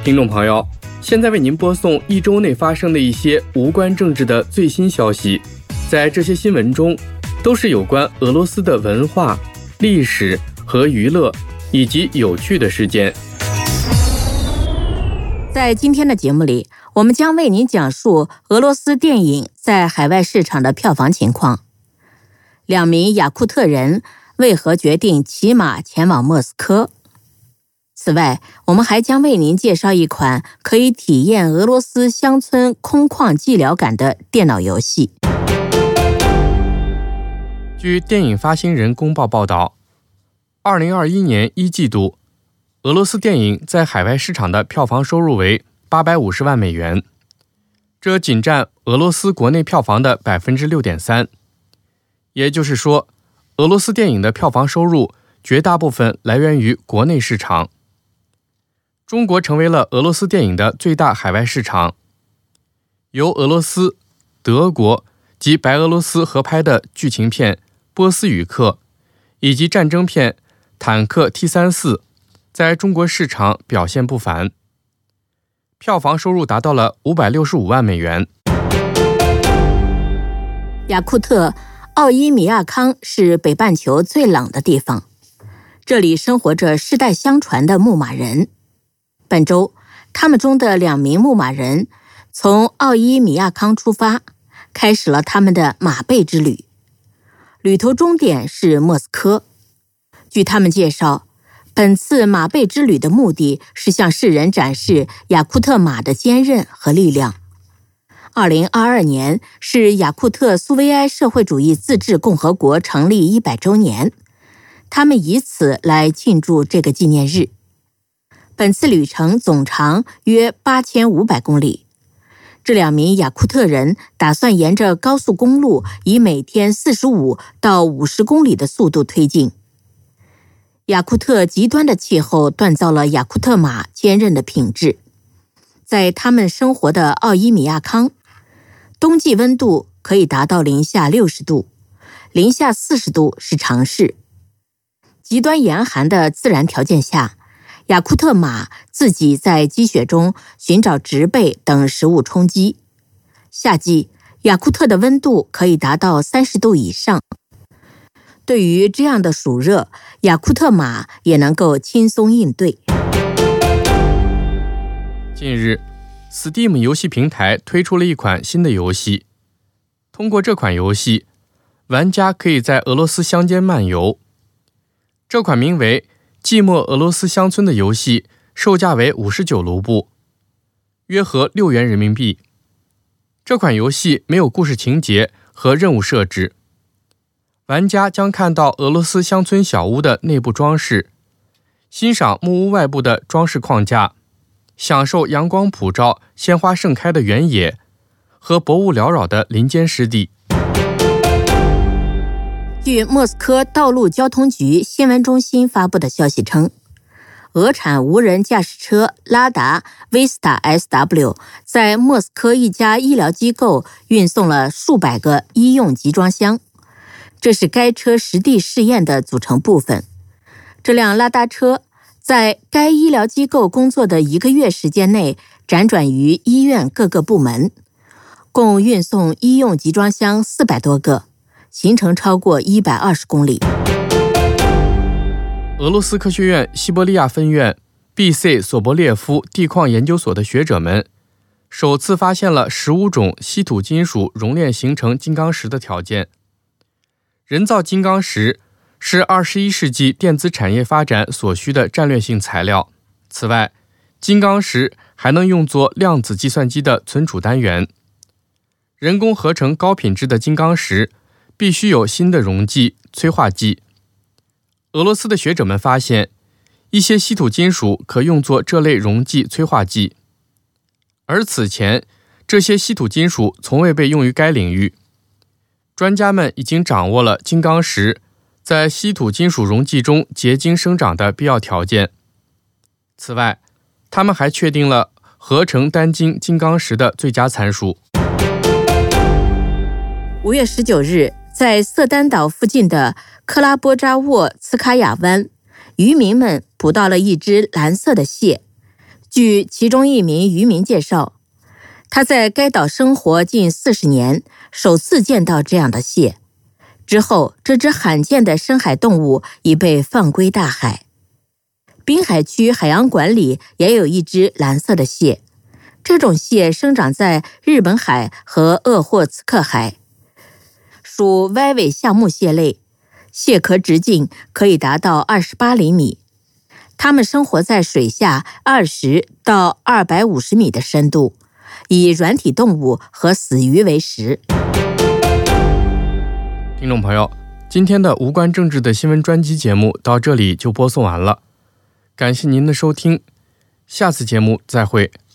听众朋友，现在为您播送一周内发生的一些无关政治的最新消息。在这些新闻中，都是有关俄罗斯的文化、历史和娱乐，以及有趣的事件。 在今天的节目里，我们将为您讲述俄罗斯电影在海外市场的票房情况。2名雅库特人为何决定骑马前往莫斯科？此外，我们还将为您介绍一款可以体验俄罗斯乡村空旷寂寥感的电脑游戏。 据电影发行人公报报道，2021年1季度，俄罗斯电影在海外市场的票房收入为850万美元，这仅占俄罗斯国内票房的 6.3%。也就是说，俄罗斯电影的票房收入绝大部分来源于国内市场。中国成为了俄罗斯电影的最大海外市场。由俄罗斯、德国及白俄罗斯合拍的剧情片《波斯语课》以及战争片《坦克 T-34》在中国市场表现不凡，票房收入达到了565万美元。 雅库特奥伊米亚康是北半球最冷的地方，这里生活着世代相传的牧马人。本周，他们中的2名牧马人从奥伊米亚康出发，开始了他们的马背之旅。旅途终点是莫斯科。据他们介绍，本次马背之旅的目的是向世人展示雅库特马的坚韧和力量。2022年是雅库特苏维埃社会主义自治共和国成立100周年，他们以此来庆祝这个纪念日。本次旅程总长约8500公里。这2名雅库特人打算沿着高速公路以每天45到50公里的速度推进。雅库特极端的气候锻造了雅库特马坚韧的品质。在他们生活的奥伊米亚康，冬季温度可以达到零下60度，零下40度是常事。极端严寒的自然条件下，雅库特马自己在积雪中寻找植被等食物充饥。夏季，雅库特的温度可以达到30度以上。对于这样的暑热，雅库特马也能够轻松应对。 近日， Steam 游戏平台推出了一款新的游戏。通过这款游戏，玩家可以在俄罗斯乡间漫游。这款名为《寂寞俄罗斯乡村》的游戏售价为59卢布，约合6元人民币。这款游戏没有故事情节和任务设置，玩家将看到俄罗斯乡村小屋的内部装饰，欣赏木屋外部的装饰框架，享受阳光普照、鲜花盛开的原野和薄雾缭绕的林间湿地。 据莫斯科道路交通局新闻中心发布的消息称，俄产无人驾驶车拉达 Vista SW 在莫斯科一家医疗机构运送了数百个医用集装箱，这是该车实地试验的组成部分。这辆拉达车在该医疗机构工作的1个月时间内辗转于医院各个部门，共运送医用集装箱400多个，行程超过120公里。 俄罗斯科学院西伯利亚分院 BC 索博列夫地矿研究所的学者们首次发现了15种稀土金属熔炼形成金刚石的条件。人造金刚石是21世纪电子产业发展所需的战略性材料。此外，金刚石还能用作量子计算机的存储单元。人工合成高品质的金刚石必须有新的溶剂、催化剂。俄罗斯的学者们发现，一些稀土金属可用作这类溶剂、催化剂，而此前这些稀土金属从未被用于该领域。专家们已经掌握了金刚石在稀土金属溶剂中结晶生长的必要条件。此外，他们还确定了合成单晶金刚石的最佳参数。 5月19日，在色丹岛附近的克拉波扎沃茨卡亚湾，渔民们捕到了一只蓝色的蟹， 据其中一名渔民介绍，他在该岛生活近40年，首次见到这样的蟹。之后，这只罕见的深海动物已被放归大海。滨海区海洋馆里也有一只蓝色的蟹，这种蟹生长在日本海和鄂霍次克海，属歪尾下目蟹类，蟹壳直径可以达到28厘米。它们生活在水下20到250米的深度，以软体动物和死鱼为食。 听众朋友，今天的无关政治的新闻专辑节目到这里就播送完了，感谢您的收听，下次节目再会。